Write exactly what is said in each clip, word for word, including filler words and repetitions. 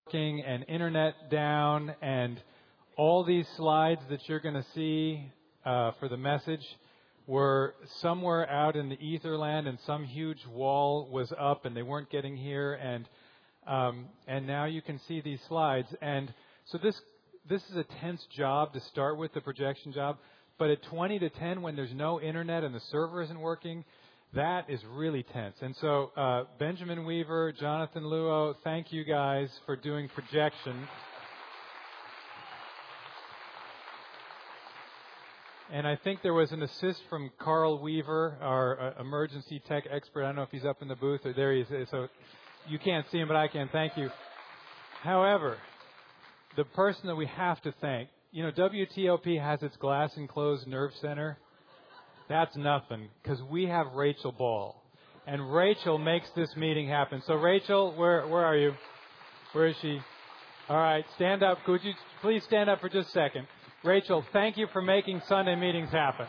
and internet down, and all these slides that you're going to see uh, for the message were somewhere out in the etherland, and some huge wall was up, and they weren't getting here, and um, and now you can see these slides. And so this this is a tense job to start with, the projection job. But at twenty to ten, when there's no internet and the server isn't working, that is really tense. And so uh, Benjamin Weaver, Jonathan Luo, thank you guys for doing projection. And I think there was an assist from Carl Weaver, our uh, emergency tech expert. I don't know if he's up in the booth or there he is. So you can't see him, but I can. Thank you. However, the person that we have to thank, you know, W T O P has its glass enclosed nerve center. That's nothing, because we have Rachel Ball. And Rachel makes this meeting happen. So Rachel, where where are you? Where is she? All right, stand up. Could you please stand up for just a second? Rachel, thank you for making Sunday meetings happen.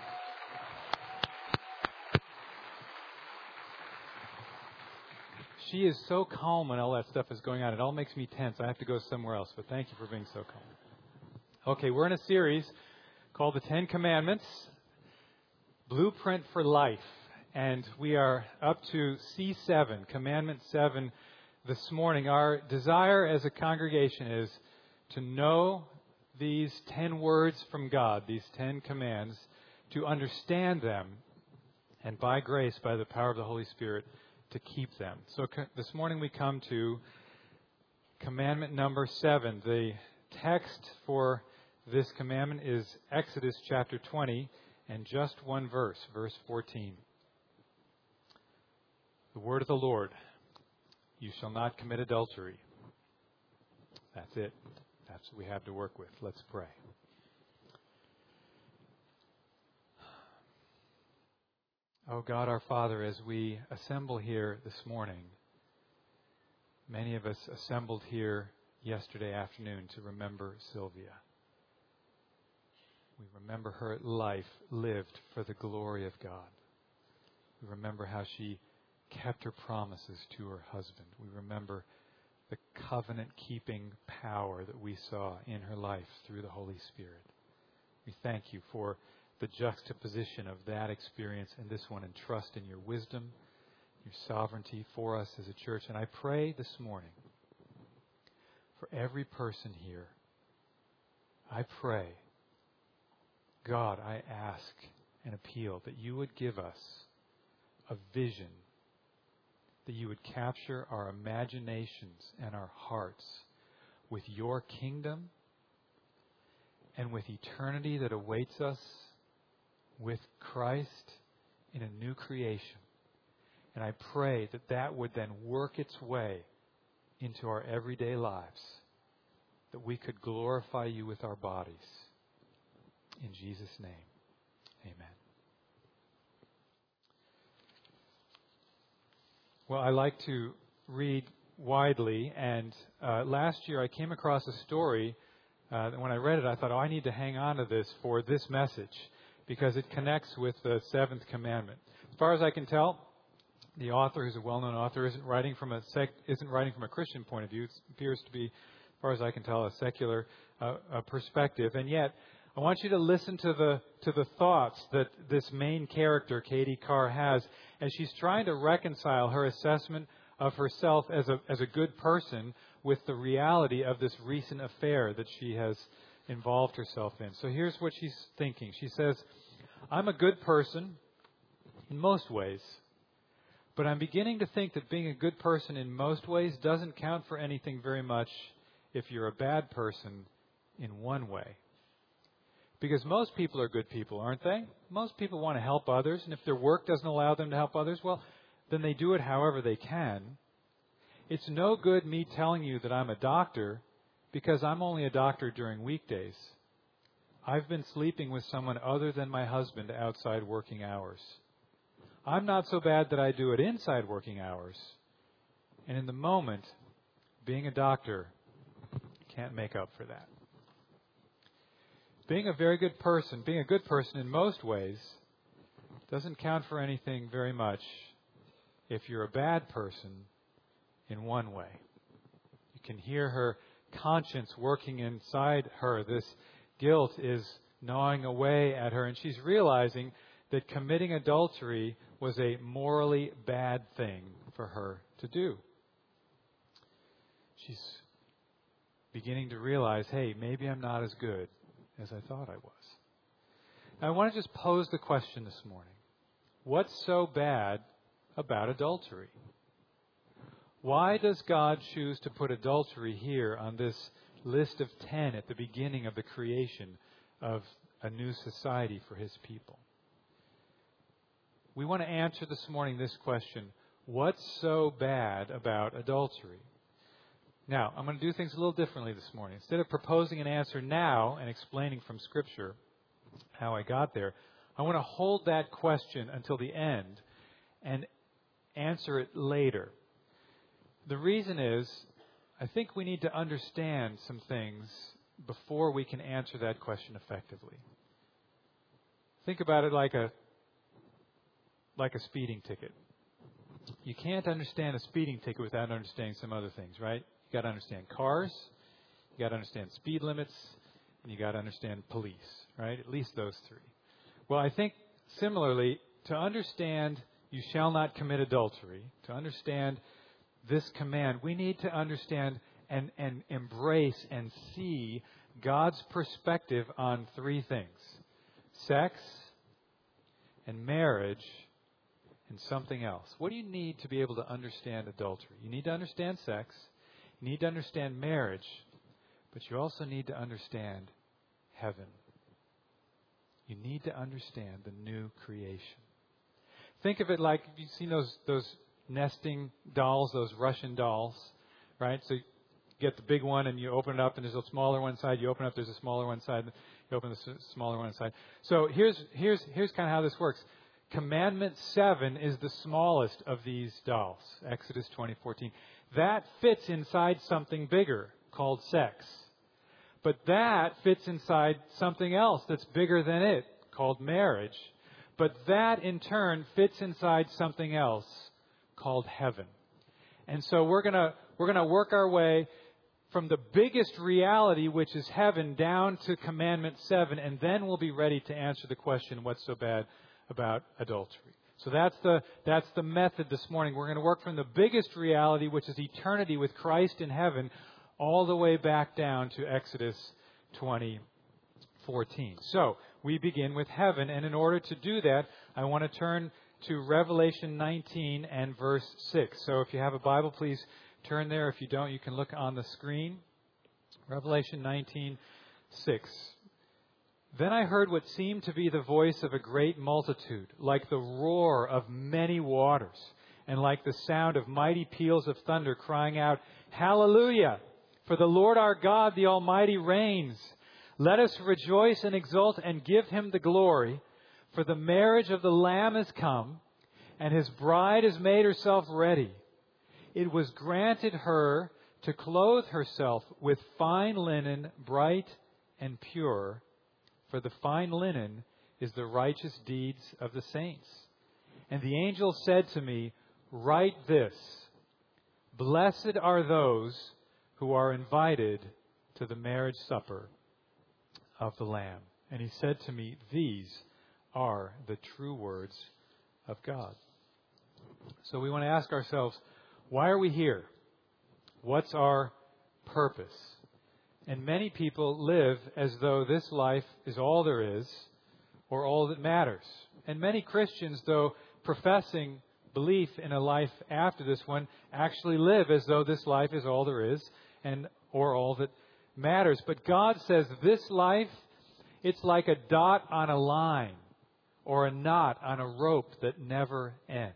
She is so calm when all that stuff is going on. It all makes me tense. I have to go somewhere else, but thank you for being so calm. Okay, we're in a series called The Ten Commandments, Blueprint for Life. And we are up to C seven, Commandment seven this morning. Our desire as a congregation is to know these ten words from God, these ten commands, to understand them, and by grace, by the power of the Holy Spirit, to keep them. So co- this morning we come to commandment number seven. The text for this commandment is Exodus chapter twenty, and just one verse, verse fourteen. The word of the Lord, you shall not commit adultery. That's it. That's what we have to work with. Let's pray. Oh God, our Father, as we assemble here this morning, many of us assembled here yesterday afternoon to remember Sylvia. We remember her life lived for the glory of God. We remember how she kept her promises to her husband. We remember the covenant-keeping power that we saw in her life through the Holy Spirit. We thank you for the juxtaposition of that experience and this one, and trust in your wisdom, your sovereignty for us as a church. And I pray this morning for every person here. I pray, God, I ask and appeal that you would give us a vision, that you would capture our imaginations and our hearts with your kingdom and with eternity that awaits us with Christ in a new creation. And I pray that that would then work its way into our everyday lives, that we could glorify you with our bodies. In Jesus' name, amen. Well, I like to read widely, and uh, last year I came across a story uh, that when I read it, I thought, oh, I need to hang on to this for this message because it connects with the seventh commandment. As far as I can tell, the author, who's a well-known author, isn't writing from a sec- isn't writing from a Christian point of view. It appears to be, as far as I can tell, a secular uh, a perspective, and yet I want you to listen to the to the thoughts that this main character, Katie Carr, has as she's trying to reconcile her assessment of herself as a as a good person with the reality of this recent affair that she has involved herself in. So here's what she's thinking. She says, I'm a good person in most ways, but I'm beginning to think that being a good person in most ways doesn't count for anything very much if you're a bad person in one way. Because most people are good people, aren't they? Most people want to help others, and if their work doesn't allow them to help others, well, then they do it however they can. It's no good me telling you that I'm a doctor because I'm only a doctor during weekdays. I've been sleeping with someone other than my husband outside working hours. I'm not so bad that I do it inside working hours. And in the moment, being a doctor can't make up for that. Being a very good person, being a good person in most ways, doesn't count for anything very much if you're a bad person in one way. You can hear her conscience working inside her. This guilt is gnawing away at her, and she's realizing that committing adultery was a morally bad thing for her to do. She's beginning to realize, hey, maybe I'm not as good as I thought I was. Now, I want to just pose the question this morning. What's so bad about adultery? Why does God choose to put adultery here on this list of ten at the beginning of the creation of a new society for His people? We want to answer this morning this question: what's so bad about adultery? Now, I'm going to do things a little differently this morning. Instead of proposing an answer now and explaining from Scripture how I got there, I want to hold that question until the end and answer it later. The reason is, I think we need to understand some things before we can answer that question effectively. Think about it like a like a speeding ticket. You can't understand a speeding ticket without understanding some other things, right? You got to understand cars, you got to understand speed limits, and you got to understand police, right? At least those three. Well, I think similarly, to understand you shall not commit adultery, to understand this command, we need to understand and, and embrace and see God's perspective on three things: sex and marriage and something else. What do you need to be able to understand adultery? You need to understand sex, you need to understand marriage, but you also need to understand heaven. You need to understand the new creation. Think of it like, you've seen those those nesting dolls, those Russian dolls, right? So you get the big one and you open it up and there's a smaller one inside. You open it up, there's a smaller one inside. You open the smaller one inside. So here's here's here's kind of how this works. Commandment seven is the smallest of these dolls, Exodus twenty fourteen. That fits inside something bigger called sex. But that fits inside something else that's bigger than it called marriage. But that in turn fits inside something else called heaven. And so we're going to we're going to work our way from the biggest reality, which is heaven, down to commandment seven, and then we'll be ready to answer the question, what's so bad about adultery? So that's the that's the method this morning. We're going to work from the biggest reality, which is eternity with Christ in heaven, all the way back down to Exodus twenty fourteen. So we begin with heaven, and in order to do that, I want to turn to Revelation nineteen and verse six. So if you have a Bible, please turn there. If you don't, you can look on the screen. Revelation nineteen, six. Then I heard what seemed to be the voice of a great multitude, like the roar of many waters, and like the sound of mighty peals of thunder, crying out, Hallelujah! For the Lord our God, the Almighty, reigns. Let us rejoice and exult and give Him the glory, for the marriage of the Lamb is come, and His bride has made herself ready. It was granted her to clothe herself with fine linen, bright and pure, for the fine linen is the righteous deeds of the saints. And the angel said to me, Write this, Blessed are those who are invited to the marriage supper of the Lamb. And he said to me, These are the true words of God. So we want to ask ourselves, why are we here? What's our purpose? And many people live as though this life is all there is, or all that matters. And many Christians, though professing belief in a life after this one, actually live as though this life is all there is, and or all that matters. But God says this life, it's like a dot on a line, or a knot on a rope that never ends.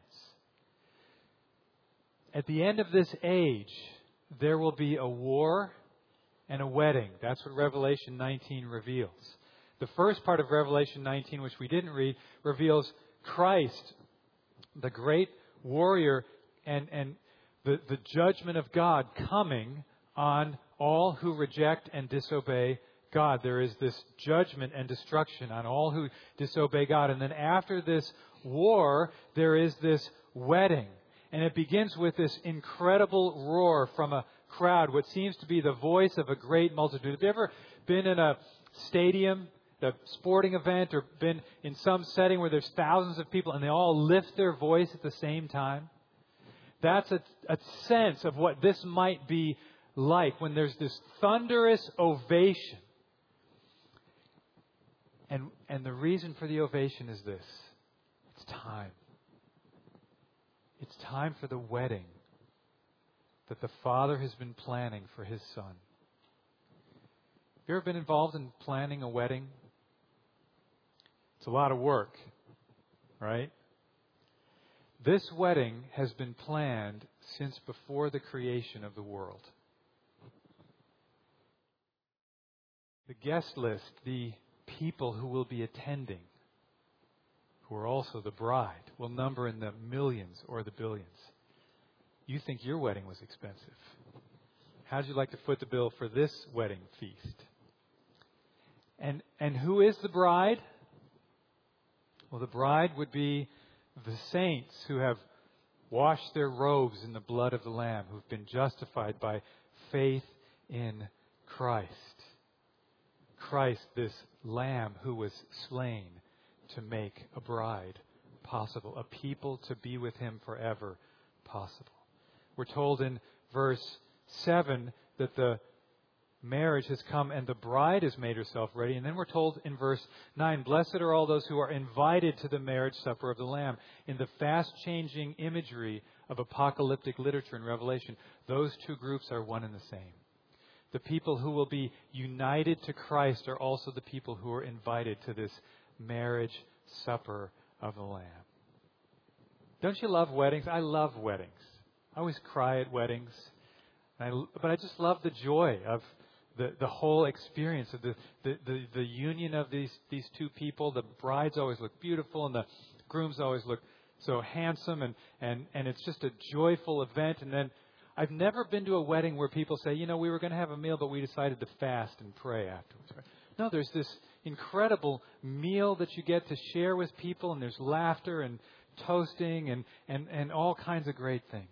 At the end of this age, there will be a war and a wedding. That's what Revelation nineteen reveals. The first part of Revelation nineteen, which we didn't read, reveals Christ, the great warrior, and, and the, the judgment of God coming on all who reject and disobey God. There is this judgment and destruction on all who disobey God. And then after this war, there is this wedding. And it begins with this incredible roar from a crowd, what seems to be the voice of a great multitude. Have you ever been in a stadium, a sporting event, or been in some setting where there's thousands of people and they all lift their voice at the same time? That's a, a sense of what this might be like when there's this thunderous ovation. And, and the reason for the ovation is this. It's time. It's time for the wedding that the Father has been planning for His Son. Have you ever been involved in planning a wedding? It's a lot of work, right? This wedding has been planned since before the creation of the world. The guest list, the people who will be attending, who are also the bride, will number in the millions or the billions. You think your wedding was expensive. How'd you like to foot the bill for this wedding feast? And and who is the bride? Well, the bride would be the saints who have washed their robes in the blood of the Lamb, who've been justified by faith in Christ. Christ, this Lamb who was slain to make a bride possible, a people to be with Him forever possible. We're told in verse seven that the marriage has come and the bride has made herself ready. And then we're told in verse nine, blessed are all those who are invited to the marriage supper of the Lamb. In the fast-changing imagery of apocalyptic literature in Revelation, those two groups are one and the same. The people who will be united to Christ are also the people who are invited to this marriage supper of the Lamb. Don't you love weddings? I love weddings. I always cry at weddings. And I, but I just love the joy of the, the whole experience of the, the, the, the union of these, these two people. The brides always look beautiful and the grooms always look so handsome. And, and, and it's just a joyful event. And then I've never been to a wedding where people say, you know, we were going to have a meal, but we decided to fast and pray afterwards. No, there's this incredible meal that you get to share with people, and there's laughter and toasting and, and, and all kinds of great things.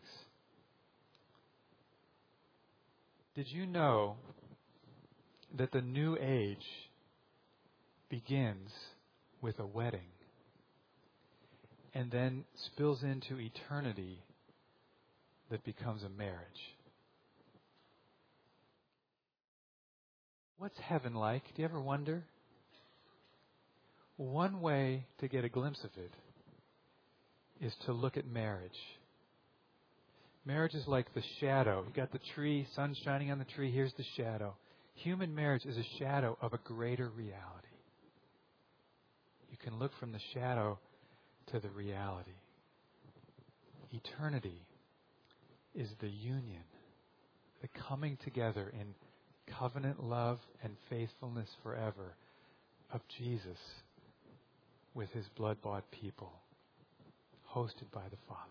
Did you know that the new age begins with a wedding and then spills into eternity that becomes a marriage? What's heaven like? Do you ever wonder? One way to get a glimpse of it is to look at marriage. Marriage is like the shadow. You've got the tree, sun shining on the tree, here's the shadow. Human marriage is a shadow of a greater reality. You can look from the shadow to the reality. Eternity is the union, the coming together in covenant love and faithfulness forever of Jesus with His blood-bought people, hosted by the Father.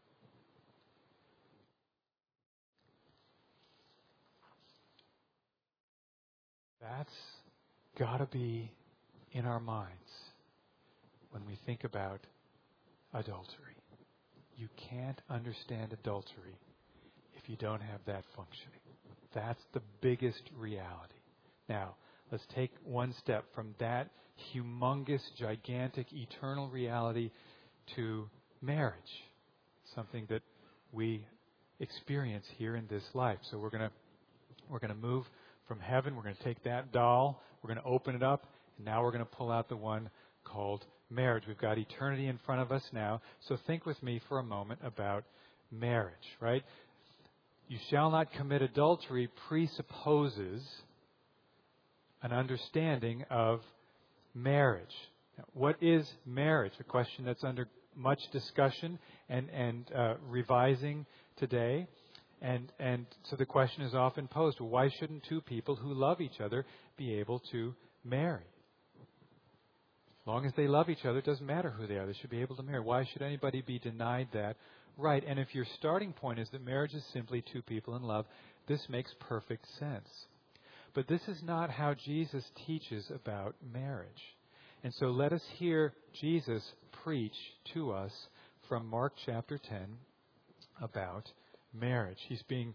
That's got to be in our minds when we think about adultery. You can't understand adultery if you don't have that functioning. That's the biggest reality. Now, let's take one step from that humongous, gigantic, eternal reality to marriage, something that we experience here in this life. So we're going to we're going to move from heaven. We're going to take that doll. We're going to open it up. And now we're going to pull out the one called marriage. We've got eternity in front of us now. So think with me for a moment about marriage, right? You shall not commit adultery presupposes an understanding of marriage. Now, what is marriage? A question that's under much discussion and, and uh, revising today. And and so the question is often posed, well, why shouldn't two people who love each other be able to marry? As long as they love each other, it doesn't matter who they are. They should be able to marry. Why should anybody be denied that right? And if your starting point is that marriage is simply two people in love, this makes perfect sense. But this is not how Jesus teaches about marriage. And so let us hear Jesus preach to us from Mark chapter ten about marriage. He's being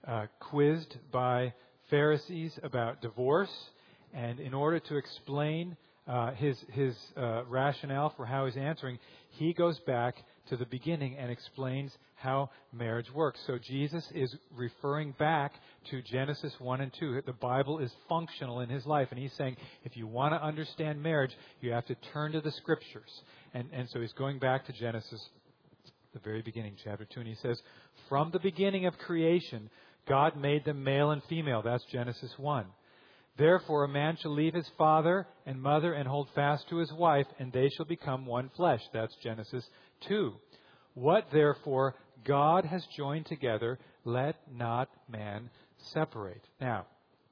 uh, quizzed by Pharisees about divorce, and in order to explain uh, his his uh, rationale for how he's answering, he goes back to the beginning and explains how marriage works. So Jesus is referring back to Genesis one and two. The Bible is functional in his life, and he's saying if you want to understand marriage, you have to turn to the Scriptures. And and so he's going back to Genesis, the very beginning, chapter two, and he says, from the beginning of creation, God made them male and female. That's Genesis one. Therefore, a man shall leave his father and mother and hold fast to his wife, and they shall become one flesh. That's Genesis two. What, therefore, God has joined together, let not man separate. Now,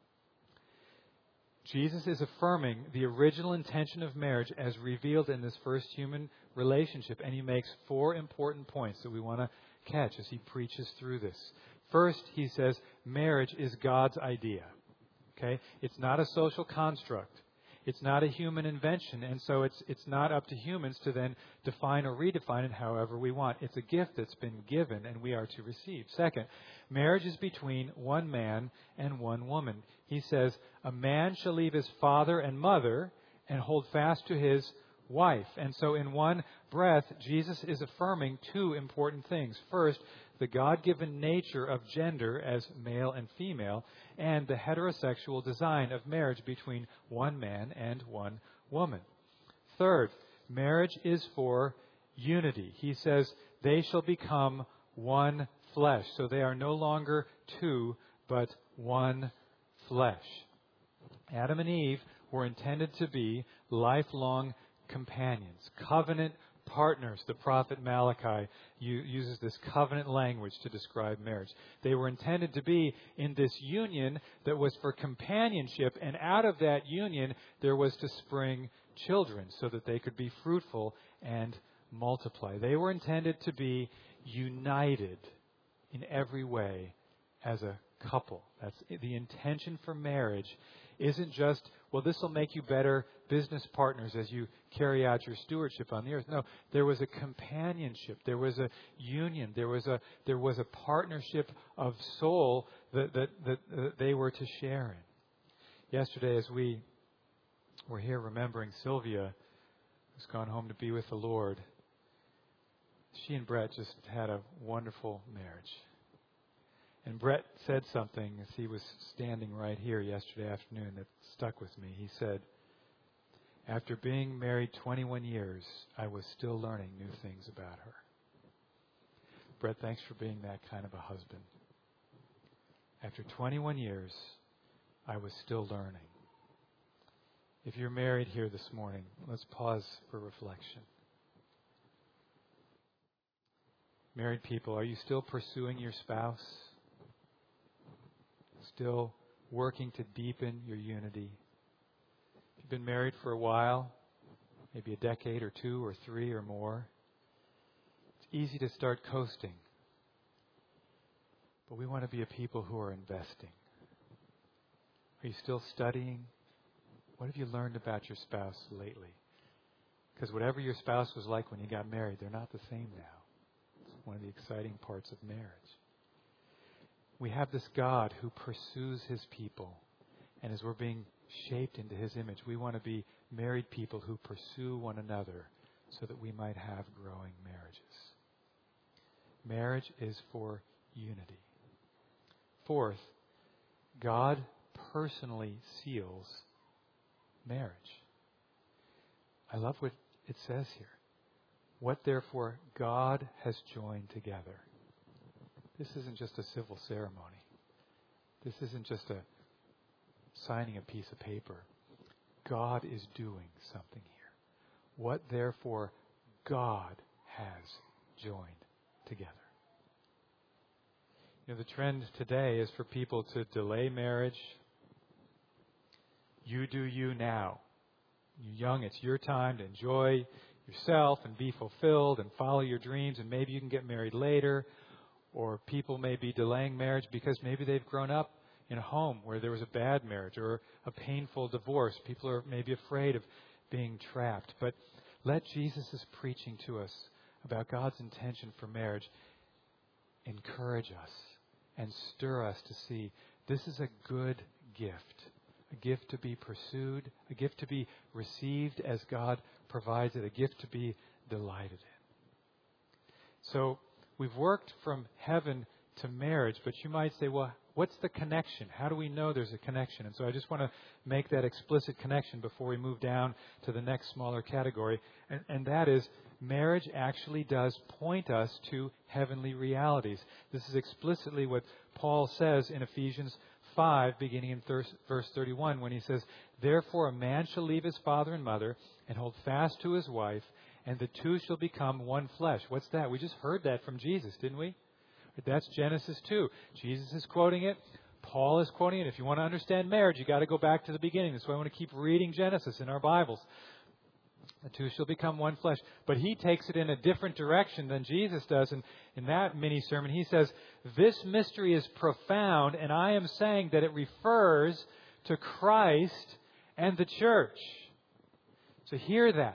Jesus is affirming the original intention of marriage as revealed in this first human relationship, and he makes four important points that we want to catch as he preaches through this. First, he says, marriage is God's idea. Okay? It's not a social construct. It's not a human invention, and so it's it's not up to humans to then define or redefine it however we want. It's a gift that's been given, and we are to receive. Second, marriage is between one man and one woman. He says, a man shall leave his father and mother and hold fast to his wife. And so in one breath, Jesus is affirming two important things. First, the God-given nature of gender as male and female, and the heterosexual design of marriage between one man and one woman. Third, marriage is for unity. He says, they shall become one flesh. So they are no longer two, but one flesh. Adam and Eve were intended to be lifelong companions, covenant partners. The prophet Malachi uses this covenant language to describe marriage. They were intended to be in this union that was for companionship, and out of that union there was to spring children so that they could be fruitful and multiply. They were intended to be united in every way as a couple. That's the intention for marriage. Isn't just, well, this will make you better business partners as you carry out your stewardship on the earth. No, there was a companionship. There was a union. There was a there was a partnership of soul that that, that uh, they were to share in. Yesterday, as we were here remembering Sylvia, who's gone home to be with the Lord, she and Brett just had a wonderful marriage. And Brett said something as he was standing right here yesterday afternoon that stuck with me. He said, after being married twenty-one years, I was still learning new things about her. Brett, thanks for being that kind of a husband. After twenty-one years, I was still learning. If you're married here this morning, let's pause for reflection. Married people, are you still pursuing your spouse? Still working to deepen your unity? If you've been married for a while, maybe a decade or two or three or more, it's easy to start coasting. But we want to be a people who are investing. Are you still studying? What have you learned about your spouse lately? Because whatever your spouse was like when you got married, they're not the same now. It's one of the exciting parts of marriage. We have this God who pursues his people. And as we're being shaped into his image, we want to be married people who pursue one another so that we might have growing marriages. Marriage is for unity. Fourth, God personally seals marriage. I love what it says here. What therefore God has joined together. This isn't just a civil ceremony. This isn't just a signing a piece of paper. God is doing something here. What therefore God has joined together. You know, the trend today is for people to delay marriage. You do you now. You're young, it's your time to enjoy yourself and be fulfilled and follow your dreams, and maybe you can get married later. Or people may be delaying marriage because maybe they've grown up in a home where there was a bad marriage or a painful divorce. People are maybe afraid of being trapped. But let Jesus' preaching to us about God's intention for marriage encourage us and stir us to see this is a good gift, a gift to be pursued, a gift to be received as God provides it, a gift to be delighted in. So we've worked from heaven to marriage, but you might say, well, what's the connection? How do we know there's a connection? And so I just want to make that explicit connection before we move down to the next smaller category. And, and that is, marriage actually does point us to heavenly realities. This is explicitly what Paul says in Ephesians five, beginning in verse thirty-one, when he says, "Therefore a man shall leave his father and mother and hold fast to his wife, and the two shall become one flesh." What's that? We just heard that from Jesus, didn't we? That's Genesis two. Jesus is quoting it. Paul is quoting it. If you want to understand marriage, you've got to go back to the beginning. That's why I want to keep reading Genesis in our Bibles. The two shall become one flesh. But he takes it in a different direction than Jesus does. And in that mini sermon, he says, this mystery is profound, and I am saying that it refers to Christ and the church. So hear that.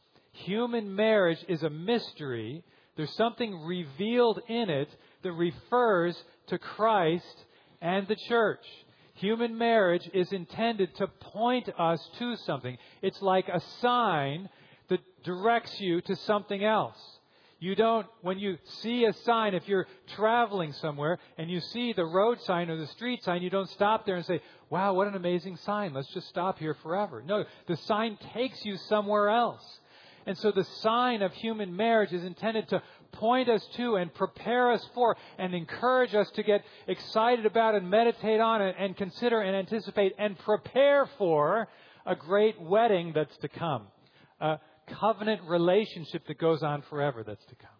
Human marriage is a mystery. There's something revealed in it that refers to Christ and the church. Human marriage is intended to point us to something. It's like a sign that directs you to something else. You don't, when you see a sign, if you're traveling somewhere and you see the road sign or the street sign, you don't stop there and say, wow, what an amazing sign. Let's just stop here forever. No, the sign takes you somewhere else. And so the sign of human marriage is intended to point us to and prepare us for and encourage us to get excited about and meditate on it and consider and anticipate and prepare for a great wedding that's to come. A covenant relationship that goes on forever that's to come.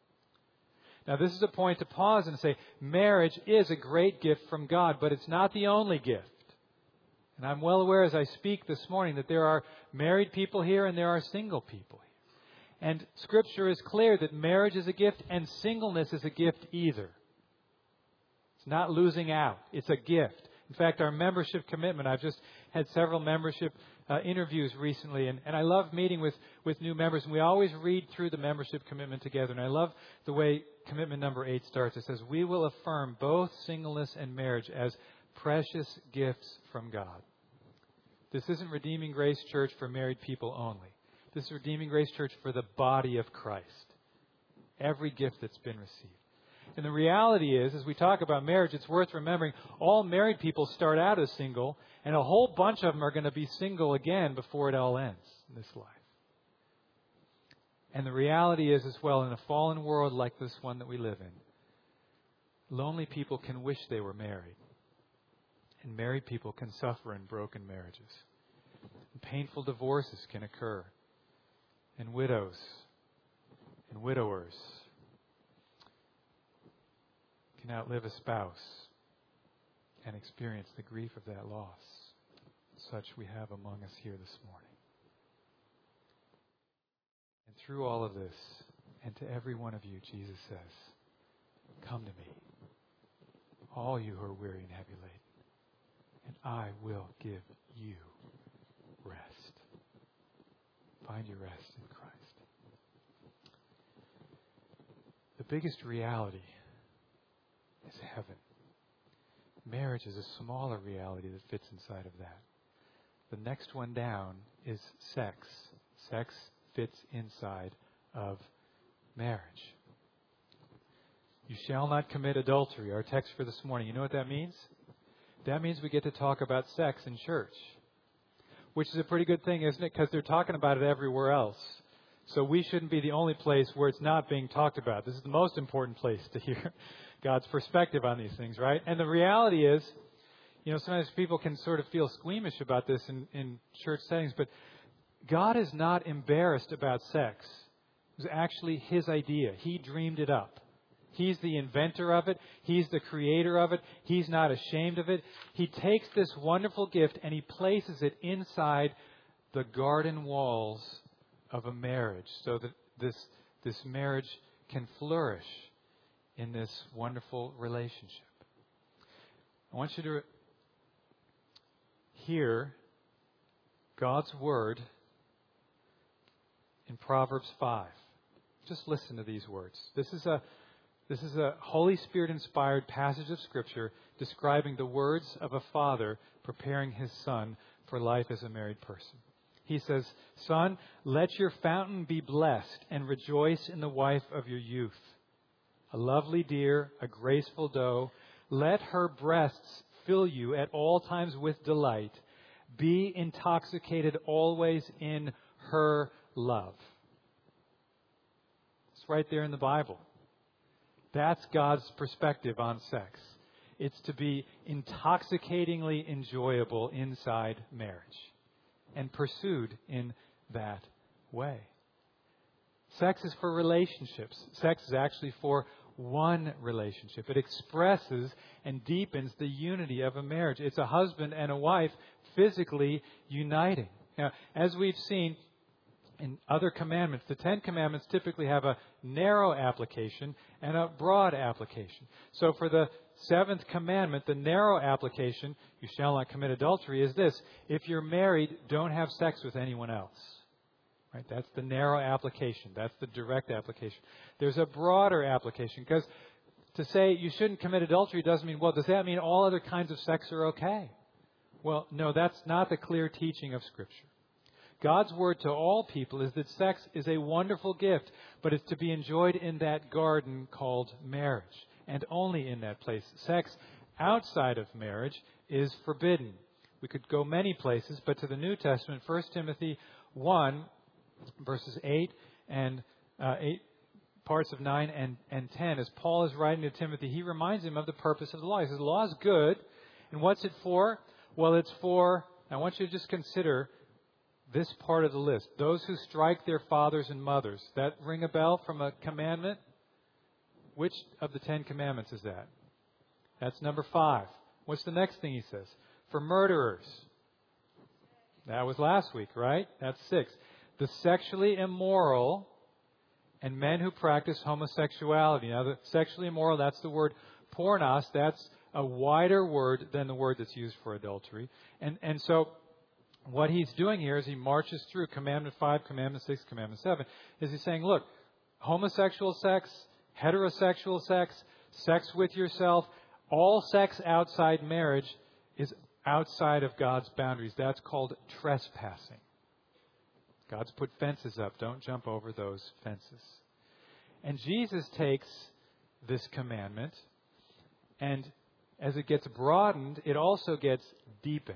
Now, this is a point to pause and say, marriage is a great gift from God, but it's not the only gift. And I'm well aware as I speak this morning that there are married people here and there are single people here. And Scripture is clear that marriage is a gift and singleness is a gift either. It's not losing out. It's a gift. In fact, our membership commitment, I've just had several membership uh, interviews recently, and, and I love meeting with, with new members. And we always read through the membership commitment together. And I love the way commitment number eight starts. It says, we will affirm both singleness and marriage as precious gifts from God. This isn't Redeeming Grace Church for married people only. This is Redeeming Grace Church for the body of Christ. Every gift that's been received. And the reality is, as we talk about marriage, it's worth remembering all married people start out as single, and a whole bunch of them are going to be single again before it all ends in this life. And the reality is as well, in a fallen world like this one that we live in, lonely people can wish they were married. And married people can suffer in broken marriages. And painful divorces can occur. And widows and widowers can outlive a spouse and experience the grief of that loss. Such we have among us here this morning. And through all of this, and to every one of you, Jesus says, come to me, all you who are weary and heavy laden, and I will give you rest. Find your rest in Christ. The biggest reality is heaven. Marriage is a smaller reality that fits inside of that. The next one down is sex. Sex fits inside of marriage. You shall not commit adultery, our text for this morning. You know what that means? That means we get to talk about sex in church. Which is a pretty good thing, isn't it? Because they're talking about it everywhere else. So we shouldn't be the only place where it's not being talked about. This is the most important place to hear God's perspective on these things, right? And the reality is, you know, sometimes people can sort of feel squeamish about this in, in church settings, but God is not embarrassed about sex. It was actually His idea. He dreamed it up. He's the inventor of it. He's the creator of it. He's not ashamed of it. He takes this wonderful gift and He places it inside the garden walls of a marriage so that this, this marriage can flourish in this wonderful relationship. I want you to hear God's word in Proverbs five. Just listen to these words. This is a This is a Holy Spirit-inspired passage of Scripture describing the words of a father preparing his son for life as a married person. He says, "Son, let your fountain be blessed and rejoice in the wife of your youth. A lovely deer, a graceful doe, let her breasts fill you at all times with delight. Be intoxicated always in her love." It's right there in the Bible. That's God's perspective on sex. It's to be intoxicatingly enjoyable inside marriage and pursued in that way. Sex is for relationships. Sex is actually for one relationship. It expresses and deepens the unity of a marriage. It's a husband and a wife physically uniting. Now, as we've seen in other commandments, the Ten Commandments typically have a narrow application and a broad application. So for the seventh commandment, the narrow application, you shall not commit adultery, is this: if you're married, don't have sex with anyone else. Right? That's the narrow application. That's the direct application. There's a broader application, because to say you shouldn't commit adultery doesn't mean, well, does that mean all other kinds of sex are okay? Well, no, that's not the clear teaching of Scripture. God's word to all people is that sex is a wonderful gift, but it's to be enjoyed in that garden called marriage, and only in that place. Sex outside of marriage is forbidden. We could go many places, but to the New Testament, First Timothy one, verses eight and uh, eight, parts of nine and, and ten, as Paul is writing to Timothy, he reminds him of the purpose of the law. He says, the law is good, and what's it for? Well, it's for, I want you to just consider this part of the list. Those who strike their fathers and mothers. That ring a bell from a commandment? Which of the Ten Commandments is that? That's number five. What's the next thing he says? For murderers. That was last week, right? That's six. The sexually immoral and men who practice homosexuality. Now, the sexually immoral, that's the word pornos. That's a wider word than the word that's used for adultery. And, and so what he's doing here is he marches through Commandment five, Commandment six, Commandment seven, is he's saying, look, homosexual sex, heterosexual sex, sex with yourself, all sex outside marriage is outside of God's boundaries. That's called trespassing. God's put fences up. Don't jump over those fences. And Jesus takes this commandment, and as it gets broadened, it also gets deepened.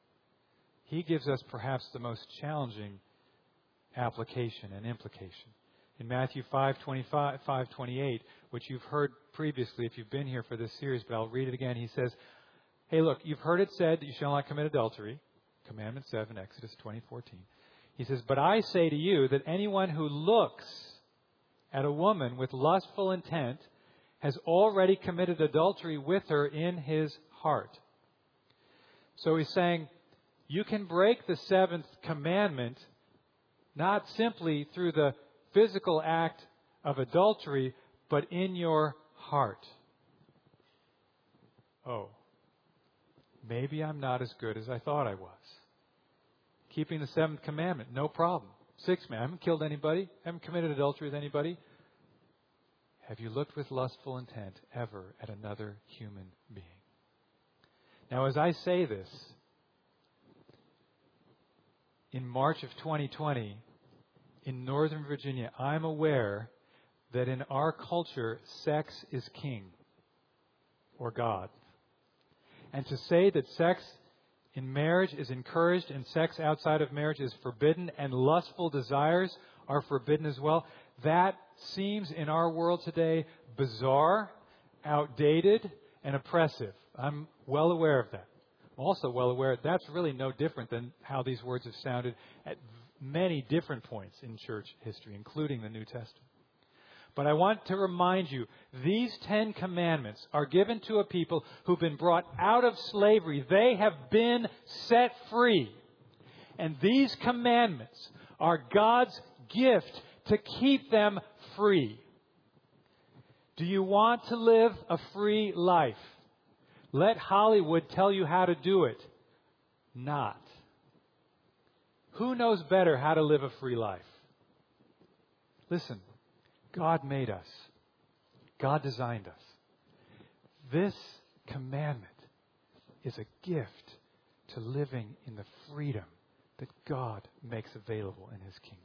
He gives us perhaps the most challenging application and implication. In Matthew five twenty-five, five twenty-eight, which you've heard previously if you've been here for this series, but I'll read it again. He says, hey, look, you've heard it said that you shall not commit adultery. Commandment seven, Exodus twenty fourteen. He says, but I say to you that anyone who looks at a woman with lustful intent has already committed adultery with her in his heart. So he's saying, you can break the seventh commandment not simply through the physical act of adultery, but in your heart. Oh, maybe I'm not as good as I thought I was. Keeping the seventh commandment, no problem. Sixth man, I haven't killed anybody, haven't committed adultery with anybody. Have you looked with lustful intent ever at another human being? Now, as I say this, in March of twenty twenty, in Northern Virginia, I'm aware that in our culture, sex is king, or God. And to say that sex in marriage is encouraged and sex outside of marriage is forbidden and lustful desires are forbidden as well, that seems in our world today bizarre, outdated, and oppressive. I'm well aware of that. I'm also well aware that's really no different than how these words have sounded at many different points in church history, including the New Testament. But I want to remind you, these Ten Commandments are given to a people who've been brought out of slavery. They have been set free. And these commandments are God's gift to keep them free. Do you want to live a free life? Let Hollywood tell you how to do it. Not. Who knows better how to live a free life? Listen, God made us. God designed us. This commandment is a gift to living in the freedom that God makes available in His kingdom.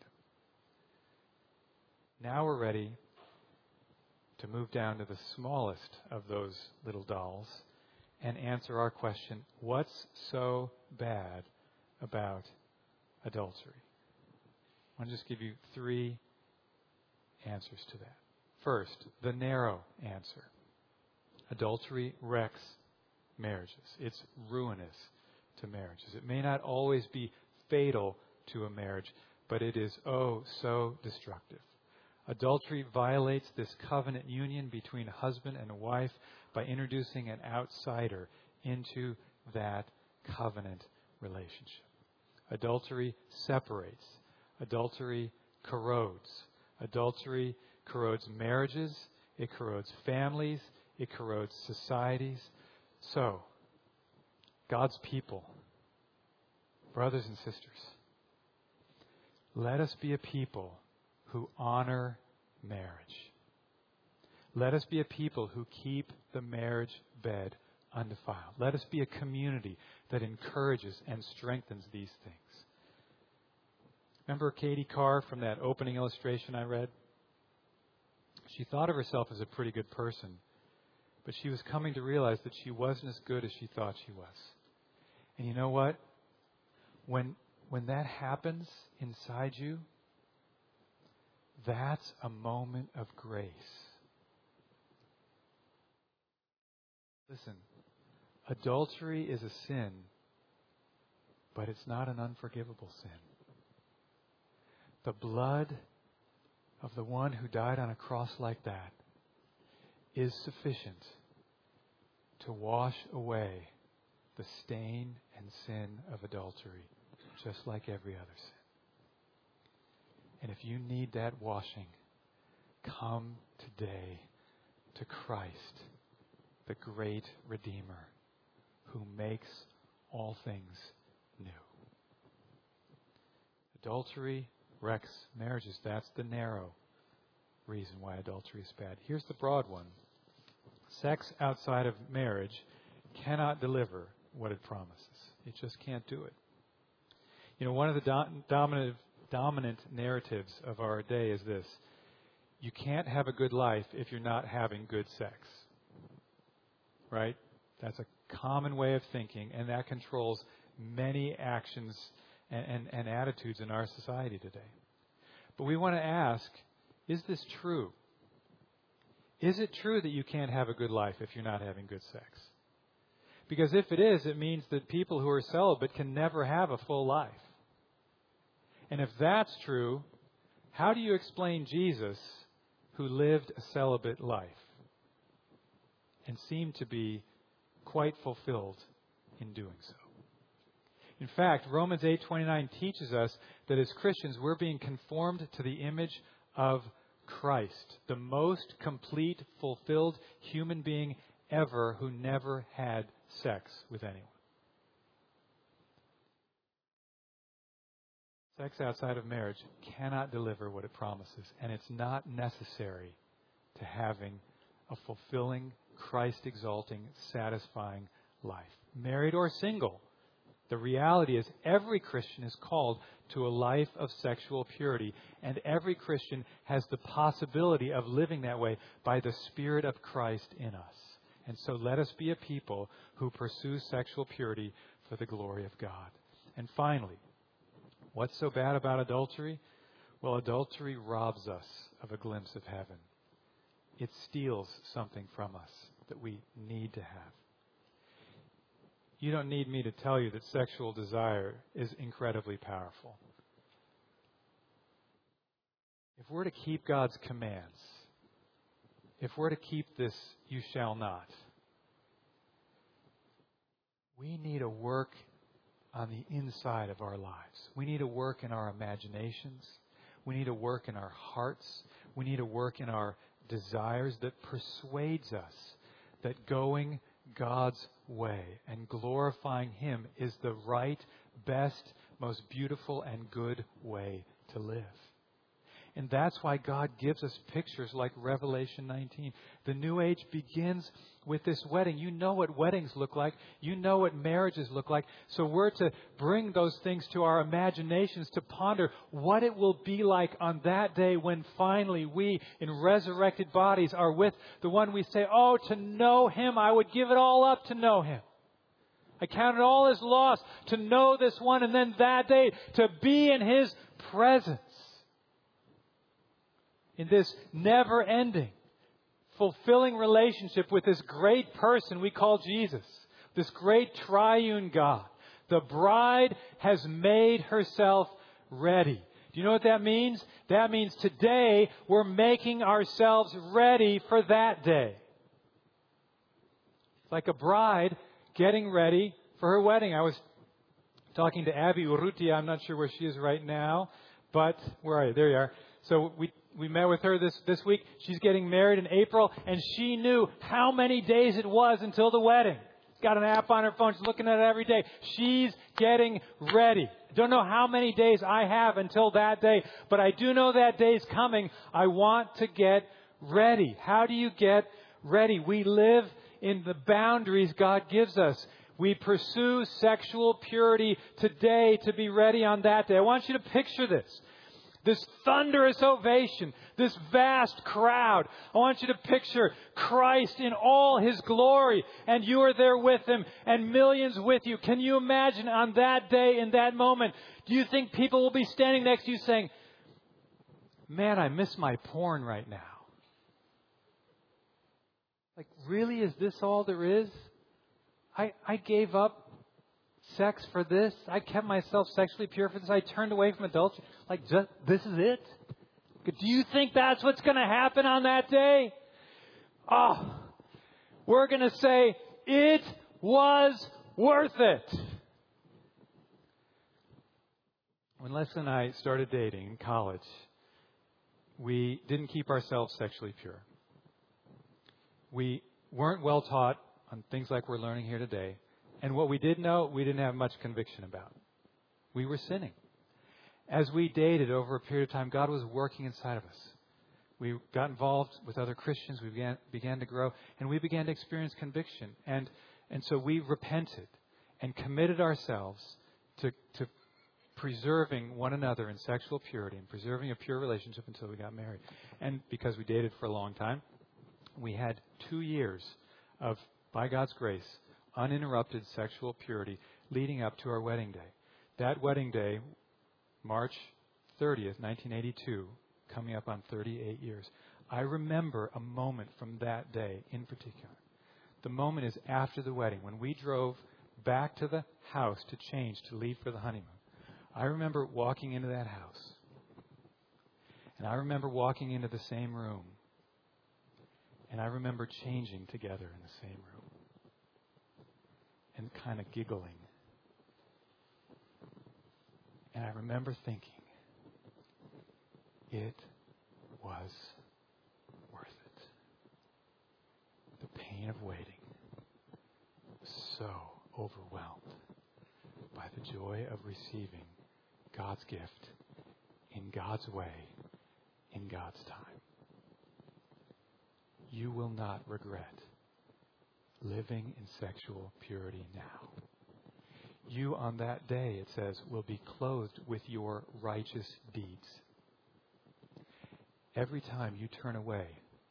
Now we're ready to move down to the smallest of those little dolls and answer our question, what's so bad about adultery? I want to just give you three answers to that. First, the narrow answer. Adultery wrecks marriages. It's ruinous to marriages. It may not always be fatal to a marriage, but it is oh so destructive. Adultery violates this covenant union between husband and wife by introducing an outsider into that covenant relationship. Adultery separates. Adultery corrodes. Adultery corrodes marriages. It corrodes families. It corrodes societies. So, God's people, brothers and sisters, let us be a people who honor marriage. Let us be a people who keep the marriage bed undefiled. Let us be a community that encourages and strengthens these things. Remember Katie Carr from that opening illustration I read? She thought of herself as a pretty good person, but she was coming to realize that she wasn't as good as she thought she was. And you know what? When, when that happens inside you, that's a moment of grace. Listen, adultery is a sin, but it's not an unforgivable sin. The blood of the one who died on a cross like that is sufficient to wash away the stain and sin of adultery, just like every other sin. And if you need that washing, come today to Christ, the great Redeemer, who makes all things new. Adultery wrecks marriages. That's the narrow reason why adultery is bad. Here's the broad one. Sex outside of marriage cannot deliver what it promises. It just can't do it. You know, one of the do- dominant dominant narratives of our day is this: you can't have a good life if you're not having good sex. Right? That's a common way of thinking, and that controls many actions and, and, and attitudes in our society today. But we want to ask, is this true? Is it true that you can't have a good life if you're not having good sex? Because if it is, it means that people who are celibate can never have a full life. And if that's true, how do you explain Jesus, who lived a celibate life and seemed to be quite fulfilled in doing so? In fact, Romans eight twenty-nine teaches us that as Christians, we're being conformed to the image of Christ, the most complete, fulfilled human being ever who never had sex with anyone. Sex outside of marriage cannot deliver what it promises, and it's not necessary to having a fulfilling, Christ-exalting, satisfying life. Married or single, the reality is every Christian is called to a life of sexual purity, and every Christian has the possibility of living that way by the Spirit of Christ in us. And so let us be a people who pursue sexual purity for the glory of God. And finally, what's so bad about adultery? Well, adultery robs us of a glimpse of heaven. It steals something from us that we need to have. You don't need me to tell you that sexual desire is incredibly powerful. If we're to keep God's commands, if we're to keep this, you shall not, we need a work on the inside of our lives. We need a work in our imaginations. We need a work in our hearts. We need a work in our desires that persuades us that going God's way and glorifying Him is the right, best, most beautiful, and good way to live. And that's why God gives us pictures like Revelation nineteen. The new age begins with this wedding. You know what weddings look like. You know what marriages look like. So we're to bring those things to our imaginations to ponder what it will be like on that day when finally we, in resurrected bodies, are with the one we say, oh, to know Him, I would give it all up to know Him. I count it all as loss to know this one, and then that day to be in His presence. In this never-ending, fulfilling relationship with this great person we call Jesus, this great triune God. The bride has made herself ready. Do you know what that means? That means today we're making ourselves ready for that day. It's like a bride getting ready for her wedding. I was talking to Abby Urrutia. I'm not sure where she is right now, but where are you? There you are. So we we met with her this, this week. She's getting married in April, and she knew how many days it was until the wedding. She's got an app on her phone. She's looking at it every day. She's getting ready. Don't know how many days I have until that day, but I do know that day's coming. I want to get ready. How do you get ready? We live in the boundaries God gives us. We pursue sexual purity today to be ready on that day. I want you to picture this. This thunderous ovation, this vast crowd. I want you to picture Christ in all His glory, and you are there with Him, and millions with you. Can you imagine on that day, in that moment, do you think people will be standing next to you saying, man, I miss my porn right now? Like, really, is this all there is? I, I gave up sex for this. I kept myself sexually pure for this. I turned away from adultery. Like, just, this is it? Do you think that's what's going to happen on that day? Oh, we're going to say, it was worth it. When Leslie and I started dating in college, we didn't keep ourselves sexually pure. We weren't well taught on things like we're learning here today. And what we did know, we didn't have much conviction about. We were sinning. As we dated over a period of time, God was working inside of us. We got involved with other Christians. We began, began to grow. And we began to experience conviction. And, and so we repented and committed ourselves to, to preserving one another in sexual purity and preserving a pure relationship until we got married. And because we dated for a long time, we had two years of, by God's grace, uninterrupted sexual purity leading up to our wedding day. That wedding day, March thirtieth, nineteen eighty-two, coming up on thirty-eight years. I remember a moment from that day in particular. The moment is after the wedding, when we drove back to the house to change, to leave for the honeymoon. I remember walking into that house. And I remember walking into the same room. And I remember changing together in the same room. And kind of giggling. And I remember thinking, it was worth it. The pain of waiting was so overwhelmed by the joy of receiving God's gift in God's way, in God's time. You will not regret living in sexual purity now. You on that day, it says, will be clothed with your righteous deeds. Every time you turn away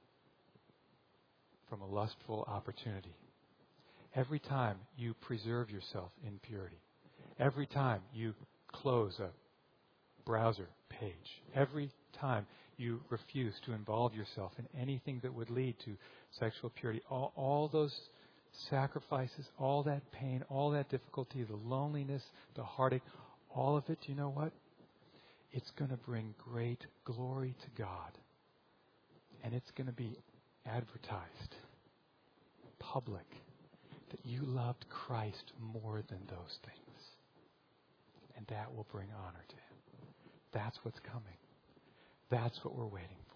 from a lustful opportunity, every time you preserve yourself in purity, every time you close a browser page, every time you refuse to involve yourself in anything that would lead to sexual purity, all, all those sacrifices, all that pain, all that difficulty, the loneliness, the heartache, all of it, you know what? It's going to bring great glory to God. And it's going to be advertised, public, that you loved Christ more than those things. And that will bring honor to Him. That's what's coming. That's what we're waiting for.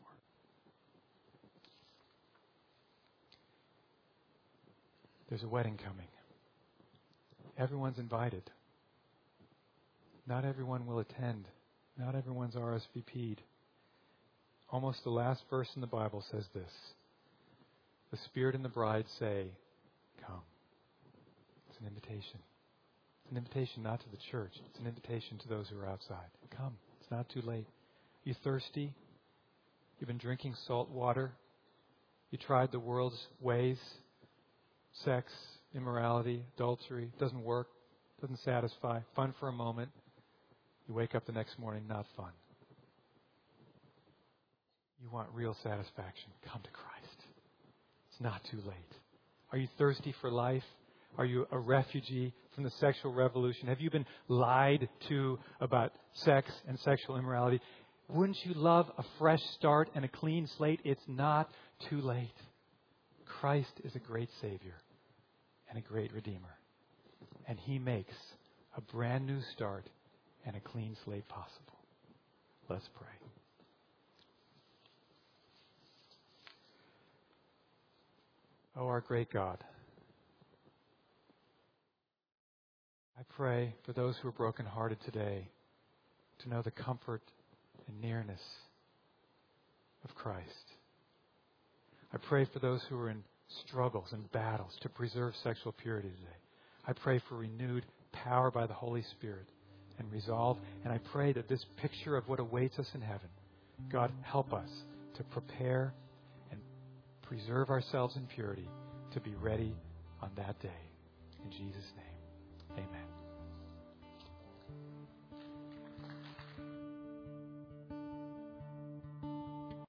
There's a wedding coming. Everyone's invited. Not everyone will attend. Not everyone's R S V P'd. almost the last verse in the Bible says this. The Spirit and the bride say, come. It's an invitation. It's an invitation not to the church. It's an invitation to those who are outside. Come. It's not too late. You thirsty? You've been drinking salt water? You tried the world's ways? Sex, immorality, adultery. Doesn't work. Doesn't satisfy. Fun for a moment. You wake up the next morning, not fun. You want real satisfaction. Come to Christ. It's not too late. Are you thirsty for life? Are you a refugee from the sexual revolution? Have you been lied to about sex and sexual immorality? Wouldn't you love a fresh start and a clean slate? It's not too late. Christ is a great Savior and a great Redeemer. And He makes a brand new start and a clean slate possible. Let's pray. Oh, our great God, I pray for those who are brokenhearted today to know the comfort and nearness of Christ. I pray for those who are in struggles and battles to preserve sexual purity today. I pray for renewed power by the Holy Spirit and resolve. And I pray that this picture of what awaits us in heaven, God, help us to prepare and preserve ourselves in purity to be ready on that day. In Jesus' name, amen.